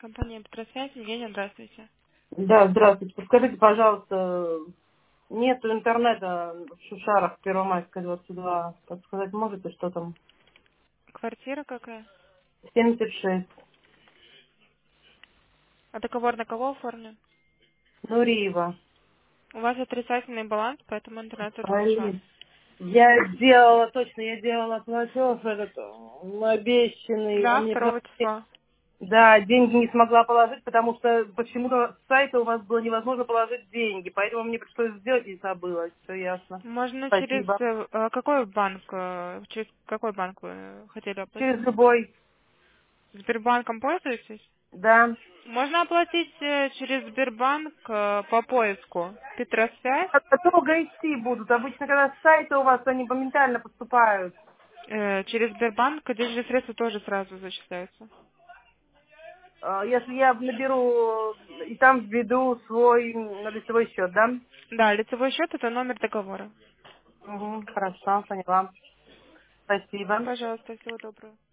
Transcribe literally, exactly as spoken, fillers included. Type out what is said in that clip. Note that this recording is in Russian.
Компания Петросвязь, Евгения, здравствуйте. Да, здравствуйте. Подскажите, пожалуйста, нету интернета в Шушарах, Первомайская, двадцать два. Подсказать можете, что там? Квартира какая? семьдесят шесть. А договор на кого оформлен? Нуриева. У вас отрицательный баланс, поэтому интернет отключен. Ай, я делала, точно, я делала платеж этот м, обещанный, а Да, мне потом... второго числа. Да, деньги не смогла положить, потому что почему-то с сайта у вас было невозможно положить деньги, поэтому мне пришлось сделать и забыла. Все ясно. Можно через... Спасибо. э, э, какой банк? э, Через какой банк вы э, хотели Через оплатить? любой. Сбербанком пользуетесь? Да. Можно оплатить э, через Сбербанк э, по поиску Петросвязь. А долго идти будут. Обычно, когда с сайта у вас, они моментально поступают. Э, Через Сбербанк денежные средства тоже сразу зачисляются. А, Если я наберу и там введу свой м, лицевой счет, да? Да, лицевой счет это номер договора. Угу, хорошо, поняла. Спасибо. Пожалуйста, всего доброго.